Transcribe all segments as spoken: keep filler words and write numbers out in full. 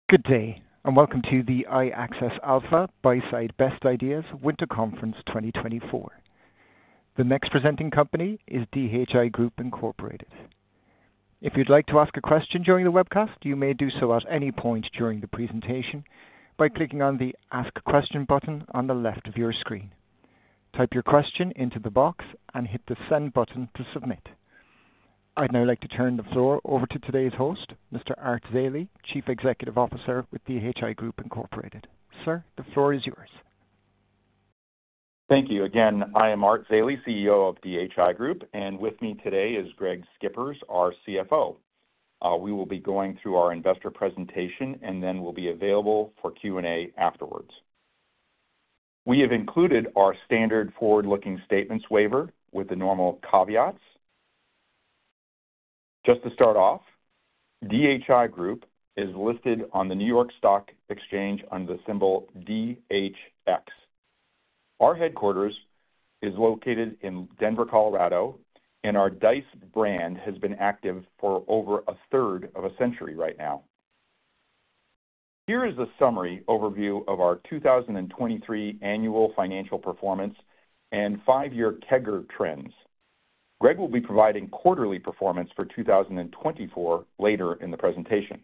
Good day, and welcome to the iAccess Alpha Buy-Side Best Ideas Winter Conference twenty twenty-four. The next presenting company is D H I Group Incorporated. If you'd like to ask a question during the webcast, you may do so at any point during the presentation by clicking on the Ask Question button on the left of your screen. Type your question into the box and hit the Send button to submit. I'd now like to turn the floor over to today's host, Mister Art Zeile, Chief Executive Officer with D H I Group Incorporated. Sir, the floor is yours. Thank you. Again, I am Art Zeile, C E O of D H I Group, and with me today is Greg Schippers, our C F O. Uh, we will be going through our investor presentation, and then we'll be available for Q and A afterwards. We have included our standard forward-looking statements waiver with the normal caveats. Just to start off, D H I Group is listed on the New York Stock Exchange under the symbol D H X. Our headquarters is located in Denver, Colorado, and our Dice brand has been active for over a third of a century right now. Here is a summary overview of our two thousand twenty-three annual financial performance and five-year C A G R trends. Greg will be providing quarterly performance for two thousand twenty-four later in the presentation.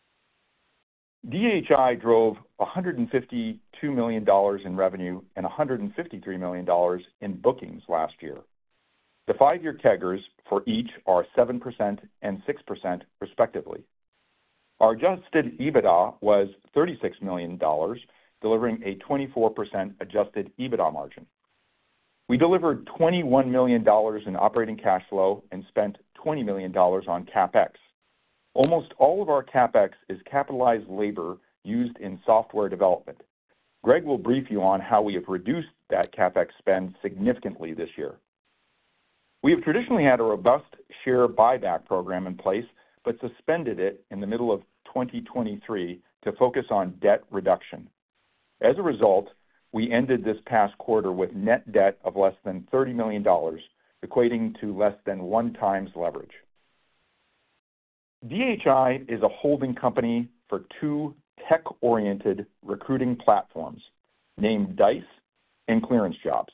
D H I drove one hundred fifty-two million dollars in revenue and one hundred fifty-three million dollars in bookings last year. The five-year C A G Rs for each are seven percent and six percent respectively. Our adjusted EBITDA was thirty-six million dollars, delivering a twenty-four percent adjusted EBITDA margin. We delivered twenty-one million dollars in operating cash flow and spent twenty million dollars on CapEx. Almost all of our CapEx is capitalized labor used in software development. Greg will brief you on how we have reduced that CapEx spend significantly this year. We have traditionally had a robust share buyback program in place, but suspended it in the middle of twenty twenty-three to focus on debt reduction. As a result, we ended this past quarter with net debt of less than thirty million dollars, equating to less than one times leverage. D H I is a holding company for two tech-oriented recruiting platforms named Dice and ClearanceJobs.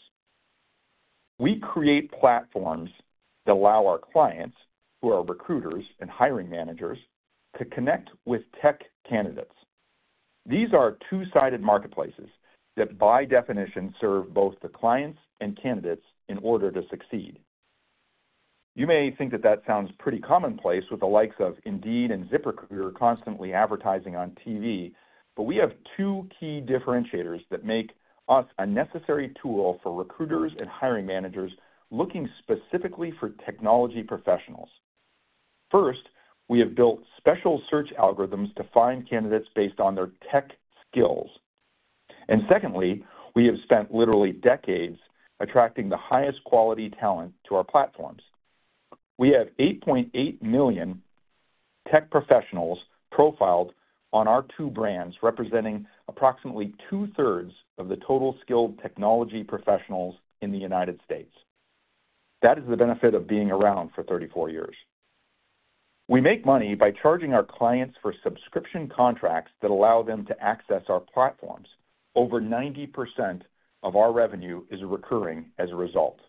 We create platforms that allow our clients, who are recruiters and hiring managers, to connect with tech candidates. These are two-sided marketplaces that by definition serve both the clients and candidates in order to succeed. You may think that that sounds pretty commonplace with the likes of Indeed and ZipRecruiter constantly advertising on T V, but we have two key differentiators that make us a necessary tool for recruiters and hiring managers looking specifically for technology professionals. First, we have built special search algorithms to find candidates based on their tech skills. And secondly, we have spent literally decades attracting the highest quality talent to our platforms. We have eight point eight million tech professionals profiled on our two brands, representing approximately two-thirds of the total skilled technology professionals in the United States. That is the benefit of being around for thirty-four years. We make money by charging our clients for subscription contracts that allow them to access our platforms. Over ninety percent of our revenue is recurring as a result.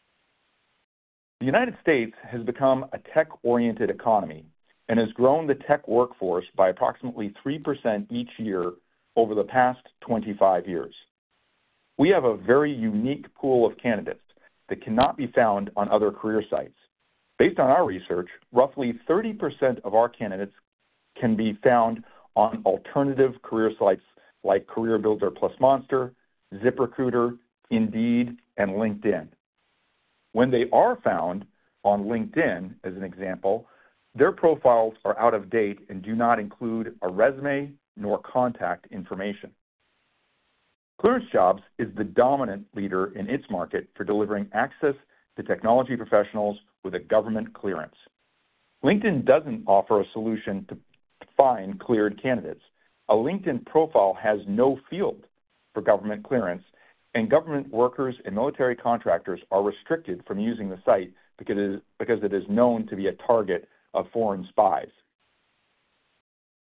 The United States has become a tech-oriented economy and has grown the tech workforce by approximately three percent each year over the past twenty-five years. We have a very unique pool of candidates that cannot be found on other career sites. Based on our research, roughly thirty percent of our candidates can be found on alternative career sites like CareerBuilder plus Monster, ZipRecruiter, Indeed, and LinkedIn. When they are found on LinkedIn, as an example, their profiles are out of date and do not include a resume nor contact information. ClearanceJobs is the dominant leader in its market for delivering access to technology professionals with a government clearance. LinkedIn doesn't offer a solution to find cleared candidates. A LinkedIn profile has no field for government clearance, and government workers and military contractors are restricted from using the site because it is, because it is known to be a target of foreign spies.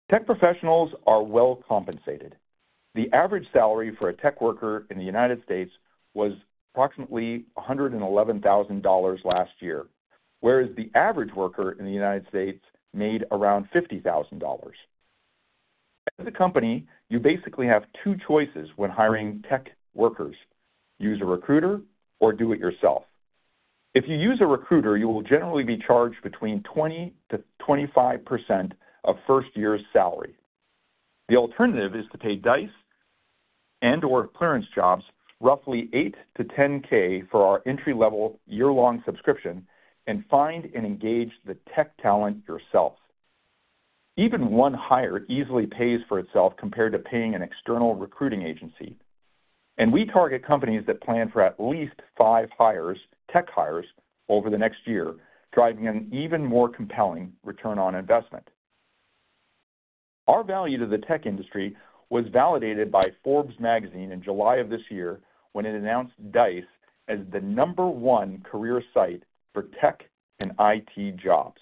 Tech professionals are well compensated. The average salary for a tech worker in the United States was approximately one hundred eleven thousand dollars last year, whereas the average worker in the United States made around fifty thousand dollars. As a company, you basically have two choices when hiring tech workers: use a recruiter or do it yourself. If you use a recruiter, you will generally be charged between twenty to twenty-five percent of first year's salary. The alternative is to pay Dice and or ClearanceJobs roughly eight to ten K for our entry-level year-long subscription and find and engage the tech talent yourself. Even one hire easily pays for itself compared to paying an external recruiting agency. And we target companies that plan for at least five hires, tech hires, over the next year, driving an even more compelling return on investment. Our value to the tech industry was validated by Forbes magazine in July of this year when it announced Dice as the number one career site for tech and I T jobs.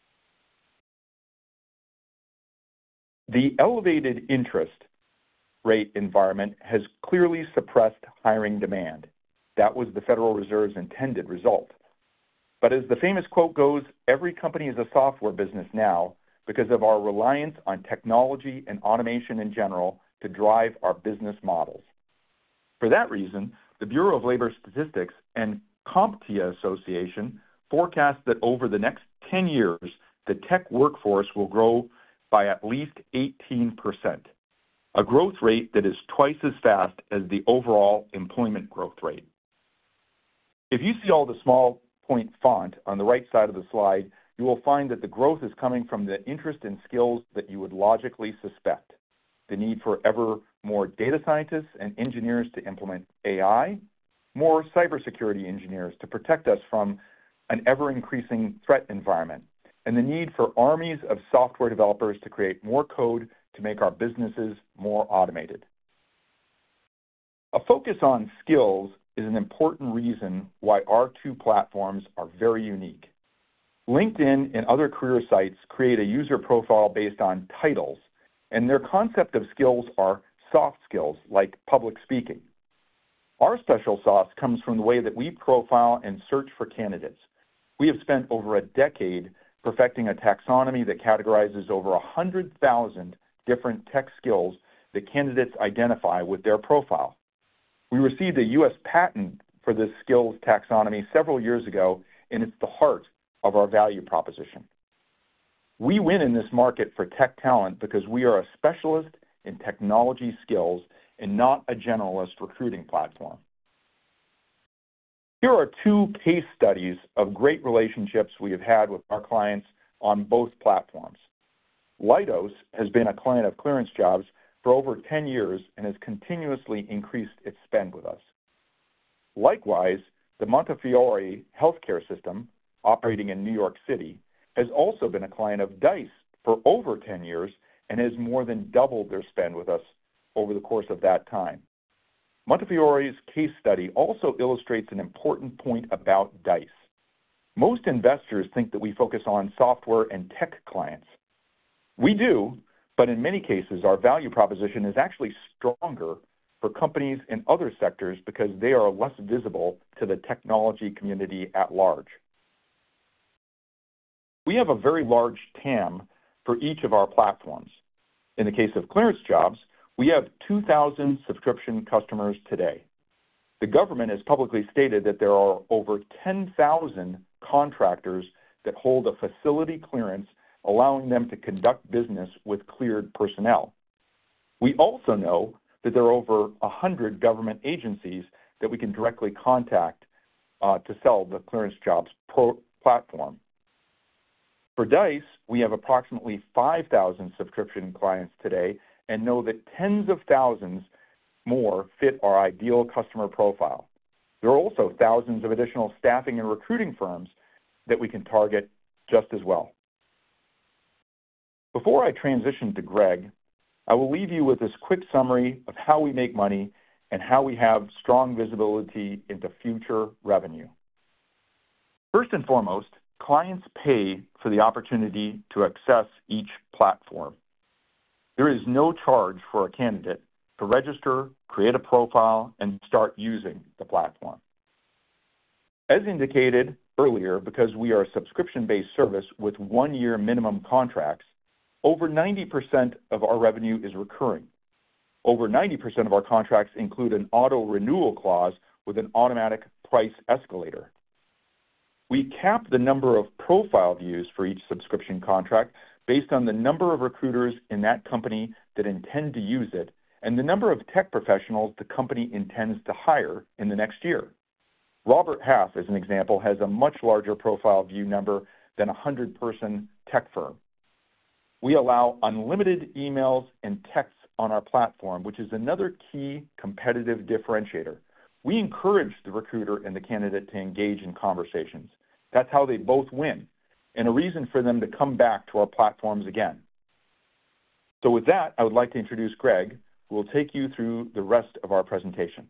The elevated interest rate environment has clearly suppressed hiring demand. That was the Federal Reserve's intended result. But as the famous quote goes, every company is a software business now because of our reliance on technology and automation in general to drive our business models. For that reason, the Bureau of Labor Statistics and CompTIA Association forecast that over the next ten years, the tech workforce will grow by at least eighteen percent, a growth rate that is twice as fast as the overall employment growth rate. If you see all the small point font on the right side of the slide, you will find that the growth is coming from the interest in skills that you would logically suspect: the need for ever more data scientists and engineers to implement A I, more cybersecurity engineers to protect us from an ever-increasing threat environment, and the need for armies of software developers to create more code to make our businesses more automated. A focus on skills is an important reason why our two platforms are very unique. LinkedIn and other career sites create a user profile based on titles, and their concept of skills are soft skills like public speaking. Our special sauce comes from the way that we profile and search for candidates. We have spent over a decade perfecting a taxonomy that categorizes over one hundred thousand different tech skills that candidates identify with their profile. We received a U S patent for this skills taxonomy several years ago, and it's the heart of our value proposition. We win in this market for tech talent because we are a specialist in technology skills and not a generalist recruiting platform. Here are two case studies of great relationships we have had with our clients on both platforms. Leidos has been a client of ClearanceJobs for over ten years and has continuously increased its spend with us. Likewise, the Montefiore healthcare system, operating in New York City, has also been a client of Dice for over ten years and has more than doubled their spend with us over the course of that time. Montefiore's case study also illustrates an important point about Dice. Most investors think that we focus on software and tech clients. We do, but in many cases, our value proposition is actually stronger for companies in other sectors because they are less visible to the technology community at large. We have a very large T A M for each of our platforms. In the case of ClearanceJobs, we have two thousand subscription customers today. The government has publicly stated that there are over ten thousand contractors that hold a facility clearance, allowing them to conduct business with cleared personnel. We also know that there are over one hundred government agencies that we can directly contact uh, to sell the ClearanceJobs Pro platform. For Dice, we have approximately five thousand subscription clients today and know that tens of thousands more fit our ideal customer profile. There are also thousands of additional staffing and recruiting firms that we can target just as well. Before I transition to Greg, I will leave you with this quick summary of how we make money and how we have strong visibility into future revenue. First and foremost, clients pay for the opportunity to access each platform. There is no charge for a candidate to register, create a profile, and start using the platform. As indicated earlier, because we are a subscription-based service with one-year minimum contracts, over ninety percent of our revenue is recurring. Over ninety percent of our contracts include an auto-renewal clause with an automatic price escalator. We cap the number of profile views for each subscription contract based on the number of recruiters in that company that intend to use it and the number of tech professionals the company intends to hire in the next year. Robert Half, as an example, has a much larger profile view number than a hundred-person tech firm. We allow unlimited emails and texts on our platform, which is another key competitive differentiator. We encourage the recruiter and the candidate to engage in conversations. That's how they both win, and a reason for them to come back to our platforms again. So with that, I would like to introduce Greg, who will take you through the rest of our presentation.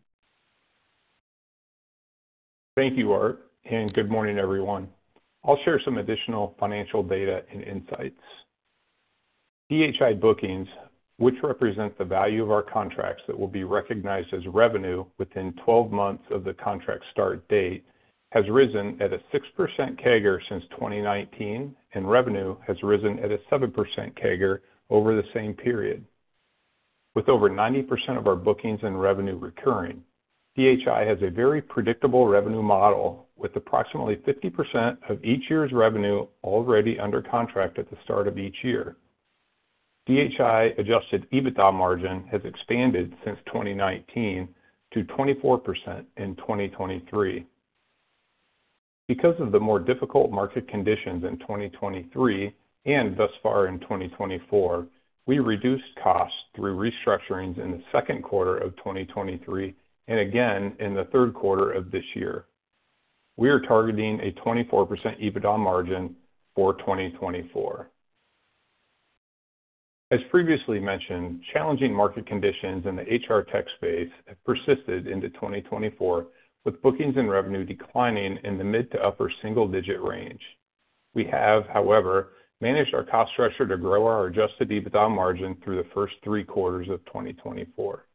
Thank you, Art, and good morning, everyone. I'll share some additional financial data and insights. D H I bookings, which represent the value of our contracts that will be recognized as revenue within twelve months of the contract start date, has risen at a six percent C A G R since twenty nineteen, and revenue has risen at a seven percent C A G R over the same period. With over ninety percent of our bookings and revenue recurring, D H I has a very predictable revenue model with approximately fifty percent of each year's revenue already under contract at the start of each year. D H I adjusted EBITDA margin has expanded since twenty nineteen to twenty-four percent in twenty twenty-three. Because of the more difficult market conditions in twenty twenty-three and thus far in twenty twenty-four, we reduced costs through restructurings in the second quarter of twenty twenty-three and again in the third quarter of this year. We are targeting a twenty-four percent EBITDA margin for twenty twenty-four. As previously mentioned, challenging market conditions in the H R tech space have persisted into twenty twenty-four, with bookings and revenue declining in the mid to upper single-digit range. We have, however, managed our cost structure to grow our adjusted EBITDA margin through the first three quarters of twenty twenty-four.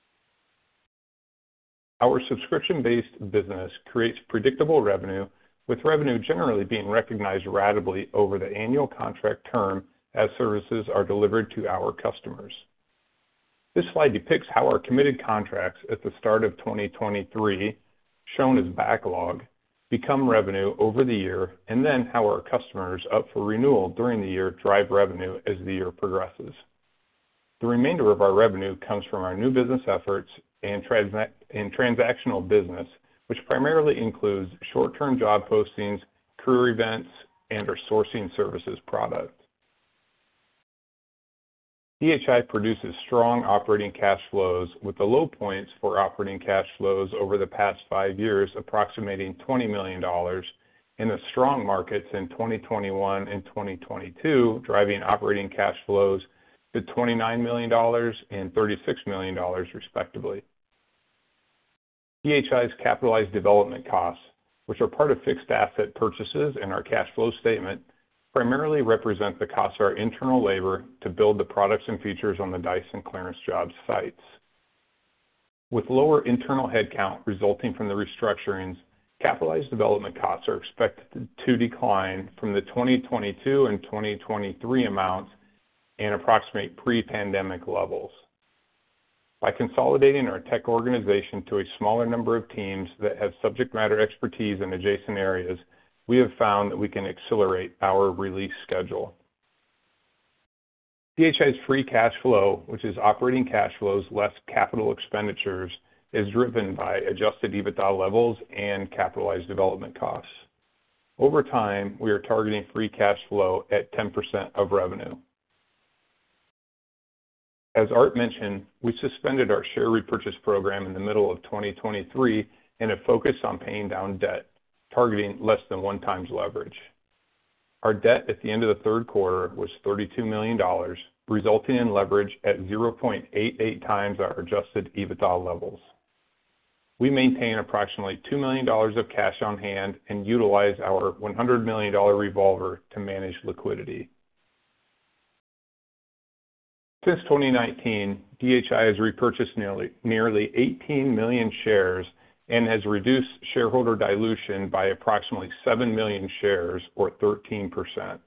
Our subscription-based business creates predictable revenue, with revenue generally being recognized ratably over the annual contract term as services are delivered to our customers. This slide depicts how our committed contracts at the start of twenty twenty-three, shown as backlog, become revenue over the year, and then how our customers up for renewal during the year drive revenue as the year progresses. The remainder of our revenue comes from our new business efforts and, trans- and transactional business, which primarily includes short-term job postings, career events, and our sourcing services product. D H I produces strong operating cash flows, with the low points for operating cash flows over the past five years approximating twenty million dollars, and the strong markets in twenty twenty-one and twenty twenty-two driving operating cash flows to twenty-nine million dollars and thirty-six million dollars respectively. D H I's capitalized development costs, which are part of fixed asset purchases in our cash flow statement, primarily represent the cost of our internal labor to build the products and features on the Dice and ClearanceJobs sites. With lower internal headcount resulting from the restructurings, capitalized development costs are expected to decline from the twenty twenty-two and twenty twenty-three amounts and approximate pre-pandemic levels. By consolidating our tech organization to a smaller number of teams that have subject matter expertise in adjacent areas, we have found that we can accelerate our release schedule. D H I's free cash flow, which is operating cash flows less capital expenditures, is driven by adjusted EBITDA levels and capitalized development costs. Over time, we are targeting free cash flow at ten percent of revenue. As Art mentioned, we suspended our share repurchase program in the middle of twenty twenty-three and have focused on paying down debt, targeting less than one times leverage. Our debt at the end of the third quarter was thirty-two million dollars, resulting in leverage at zero point eight eight times our adjusted EBITDA levels. We maintain approximately two million dollars of cash on hand and utilize our one hundred million dollars revolver to manage liquidity. Since twenty nineteen, D H I has repurchased nearly, nearly eighteen million shares and has reduced shareholder dilution by approximately seven million shares, or thirteen percent.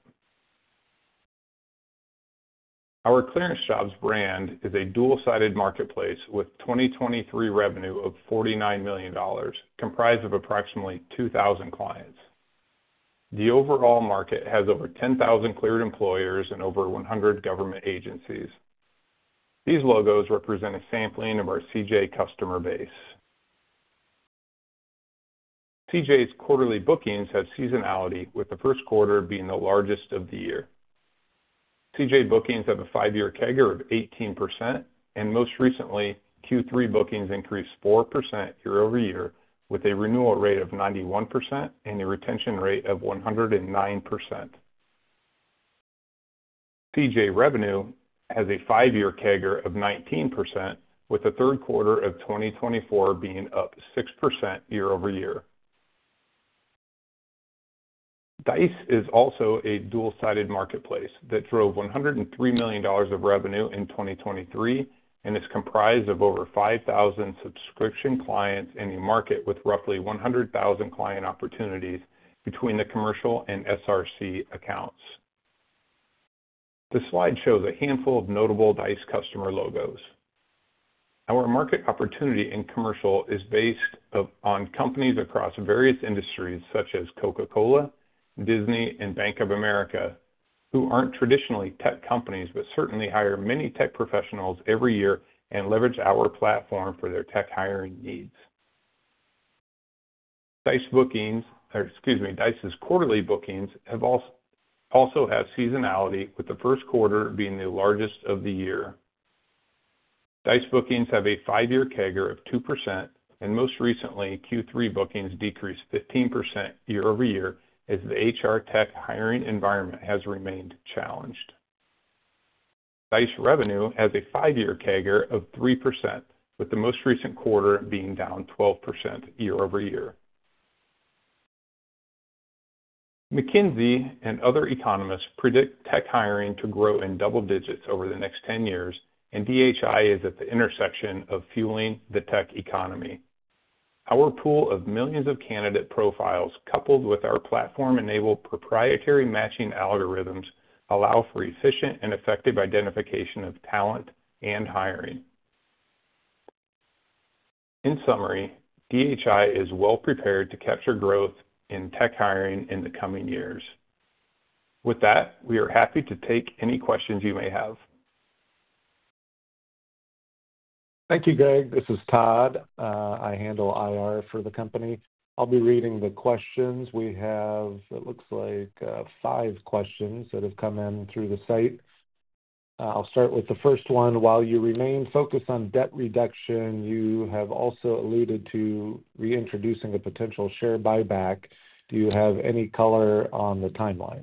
Our ClearanceJobs brand is a dual-sided marketplace with twenty twenty-three revenue of forty-nine million dollars, comprised of approximately two thousand clients. The overall market has over ten thousand cleared employers and over one hundred government agencies. These logos represent a sampling of our C J customer base. C J's quarterly bookings have seasonality, with the first quarter being the largest of the year. C J bookings have a five-year C A G R of eighteen percent, and most recently, Q three bookings increased four percent year over year, with a renewal rate of ninety-one percent and a retention rate of one hundred nine percent. C J revenue has a five-year C A G R of nineteen percent, with the third quarter of twenty twenty-four being up six percent year over year. Dice is also a dual-sided marketplace that drove one hundred three million dollars of revenue in twenty twenty-three and is comprised of over five thousand subscription clients in a market with roughly one hundred thousand client opportunities between the commercial and S R C accounts. The slide shows a handful of notable Dice customer logos. Our market opportunity in commercial is based on companies across various industries such as Coca-Cola, Disney, and Bank of America, who aren't traditionally tech companies but certainly hire many tech professionals every year and leverage our platform for their tech hiring needs. Dice bookings, or excuse me, Dice's quarterly bookings have also also have seasonality, with the first quarter being the largest of the year. Dice bookings have a five-year C A G R of two percent, and most recently, Q three bookings decreased fifteen percent year over year as the H R tech hiring environment has remained challenged. Dice revenue has a five-year C A G R of three percent, with the most recent quarter being down twelve percent year over year. McKinsey and other economists predict tech hiring to grow in double digits over the next ten years, and D H I is at the intersection of fueling the tech economy. Our pool of millions of candidate profiles, coupled with our platform-enabled proprietary matching algorithms, allow for efficient and effective identification of talent and hiring. In summary, D H I is well prepared to capture growth in tech hiring in the coming years. With that, we are happy to take any questions you may have. Thank you, Greg. This is Todd. Uh, I handle I R for the company. I'll be reading the questions. We have, it looks like, uh, five questions that have come in through the site. Uh, I'll start with the first one. While you remain focused on debt reduction, you have also alluded to reintroducing a potential share buyback. Do you have any color on the timeline?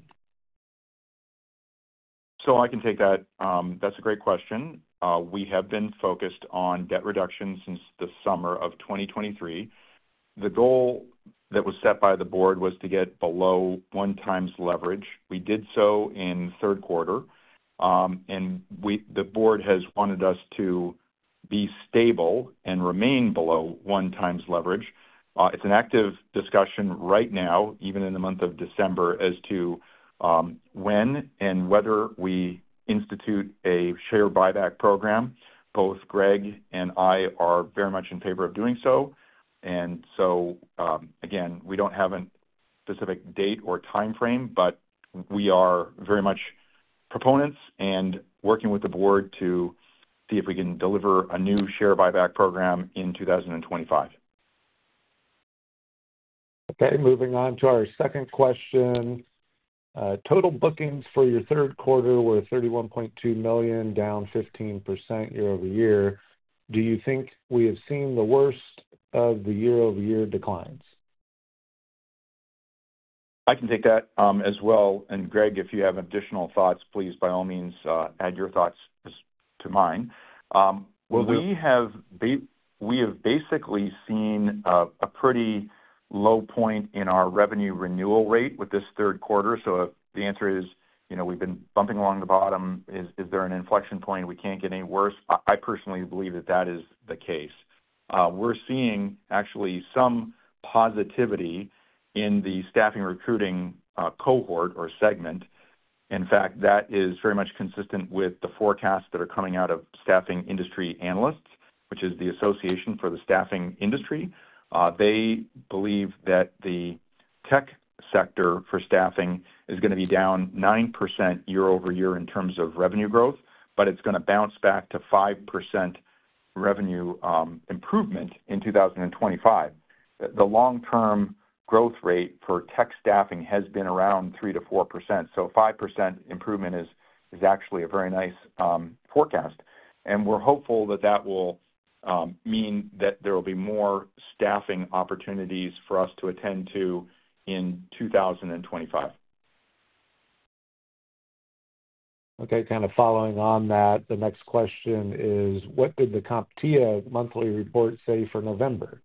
So I can take that. Um, that's a great question. Uh, we have been focused on debt reduction since the summer of twenty twenty-three. The goal that was set by the board was to get below one times leverage. We did so in third quarter. Um, and we, the board has wanted us to be stable and remain below one times leverage. Uh, it's an active discussion right now, even in the month of December, as to um, when and whether we institute a share buyback program. Both Greg and I are very much in favor of doing so. And so, um, again, we don't have a specific date or time frame, but we are very much proponents and working with the board to see if we can deliver a new share buyback program in two thousand twenty-five. Okay, moving on to our second question. Uh, total bookings for your third quarter were thirty-one point two million dollars, down fifteen percent year over year. Do you think we have seen the worst of the year-over-year declines? I can take that um, as well. And Greg, if you have additional thoughts, please, by all means, uh, add your thoughts to mine. Um, well, we have ba- we have basically seen a, a pretty low point in our revenue renewal rate with this third quarter. So if the answer is you know, we've been bumping along the bottom. Is is there an inflection point? We can't get any worse. I, I personally believe that that is the case. Uh, we're seeing actually some positivity in the staffing recruiting uh, cohort or segment. In fact, that is very much consistent with the forecasts that are coming out of Staffing Industry Analysts, which is the Association for the Staffing Industry. Uh, they believe that the tech sector for staffing is going to be down nine percent year over year in terms of revenue growth, but it's going to bounce back to five percent revenue um, improvement in two thousand twenty-five. The long-term growth rate for tech staffing has been around three to four percent, so five percent improvement is, is actually a very nice um, forecast. And we're hopeful that that will um, mean that there will be more staffing opportunities for us to attend to in two thousand twenty-five. Okay, kind of following on that, the next question is, what did the CompTIA monthly report say for November?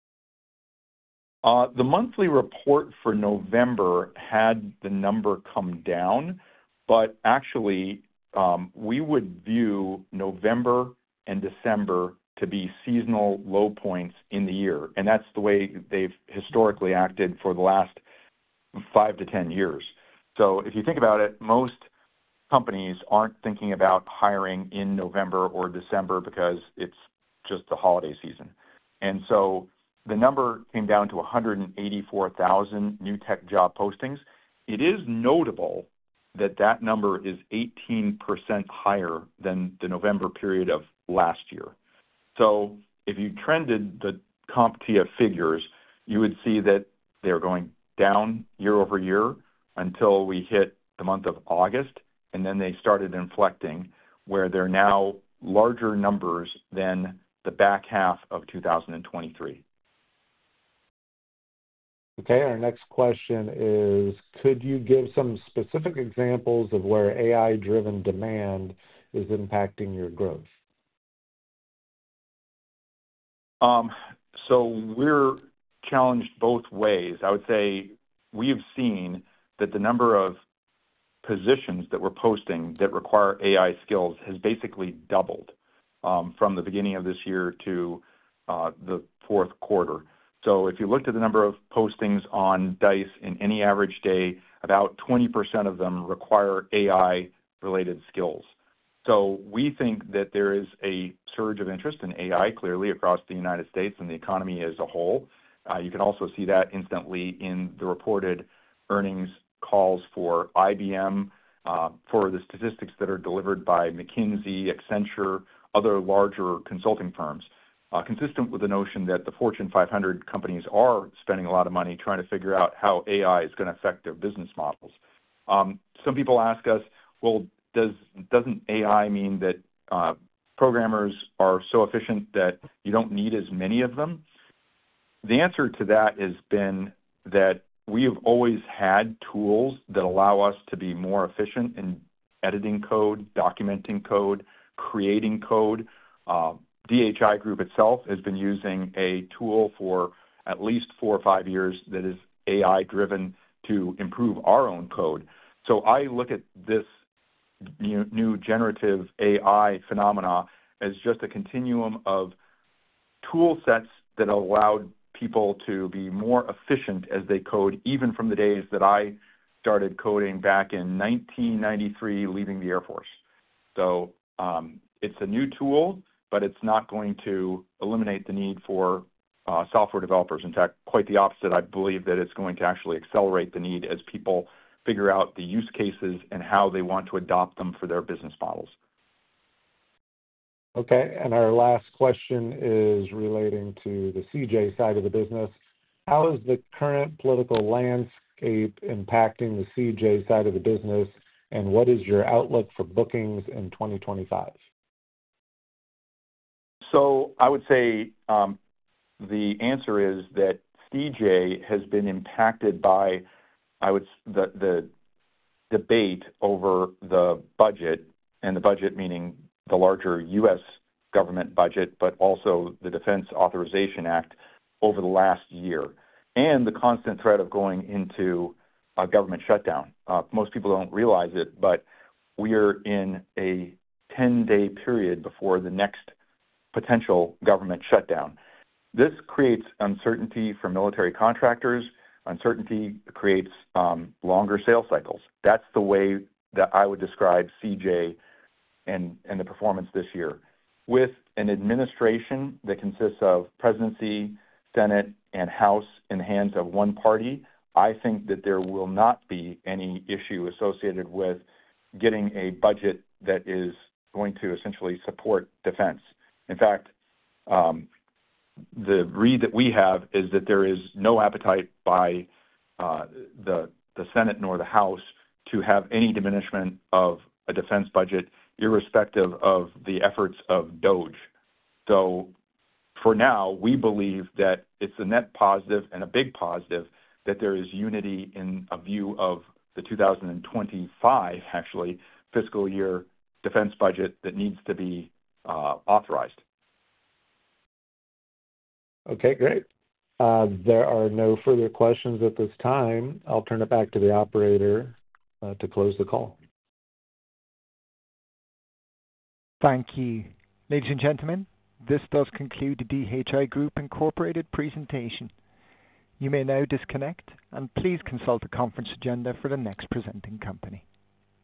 Uh, the monthly report for November had the number come down, but actually um, we would view November and December to be seasonal low points in the year, and that's the way they've historically acted for the last five to ten years. So if you think about it, most companies aren't thinking about hiring in November or December because it's just the holiday season. And so the number came down to one hundred eighty-four thousand new tech job postings. It is notable that that number is eighteen percent higher than the November period of last year. So if you trended the CompTIA figures, you would see that they're going down year over year until we hit the month of August, and then they started inflecting, where they're now larger numbers than the back half of two thousand twenty-three. Okay, our next question is, could you give some specific examples of where A I-driven demand is impacting your growth? Um, so we're challenged both ways. I would say we have seen that the number of positions that we're posting that require A I skills has basically doubled um, from the beginning of this year to uh, the fourth quarter. So if you looked at the number of postings on Dice in any average day, about twenty percent of them require A I-related skills. So we think that there is a surge of interest in A I clearly across the United States and the economy as a whole. Uh, you can also see that instantly in the reported earnings calls for I B M, uh, for the statistics that are delivered by McKinsey, Accenture, other larger consulting firms, uh, consistent with the notion that the Fortune five hundred companies are spending a lot of money trying to figure out how A I is going to affect their business models. Um, some people ask us, well, does, doesn't A I mean that uh, programmers are so efficient that you don't need as many of them? The answer to that has been that we have always had tools that allow us to be more efficient in editing code, documenting code, creating code. Uh, D H I Group itself has been using a tool for at least four or five years that is A I-driven to improve our own code. So I look at this new, new generative A I phenomena as just a continuum of tool sets that allowed people to be more efficient as they code, even from the days that I started coding back in nineteen ninety-three, leaving the Air Force. So um, it's a new tool, but it's not going to eliminate the need for uh, software developers. In fact, quite the opposite. I believe that it's going to actually accelerate the need as people figure out the use cases and how they want to adopt them for their business models. Okay, and our last question is relating to the C J side of the business. How is the current political landscape impacting the C J side of the business, and what is your outlook for bookings in twenty twenty-five? So I would say um, the answer is that C J has been impacted by, I would the the debate over the budget, and the budget meaning the larger U S government budget, but also the Defense Authorization Act over the last year, and the constant threat of going into a government shutdown. Uh, most people don't realize it, but we are in a ten-day period before the next potential government shutdown. This creates uncertainty for military contractors. Uncertainty creates um, longer sales cycles. That's the way that I would describe C J and, and the performance this year. With an administration that consists of presidency, Senate, and House in the hands of one party, I think that there will not be any issue associated with getting a budget that is going to essentially support defense. In fact, um, the read that we have is that there is no appetite by uh, the, the Senate nor the House to have any diminishment of a defense budget, irrespective of the efforts of DOGE. So for now, we believe that it's a net positive and a big positive that there is unity in a view of the two thousand twenty-five, actually, fiscal year defense budget that needs to be uh, authorized. Okay, great. Uh, there are no further questions at this time. I'll turn it back to the operator uh, to close the call. Thank you. Ladies and gentlemen, this does conclude the D H I Group Incorporated presentation. You may now disconnect, and please consult the conference agenda for the next presenting company.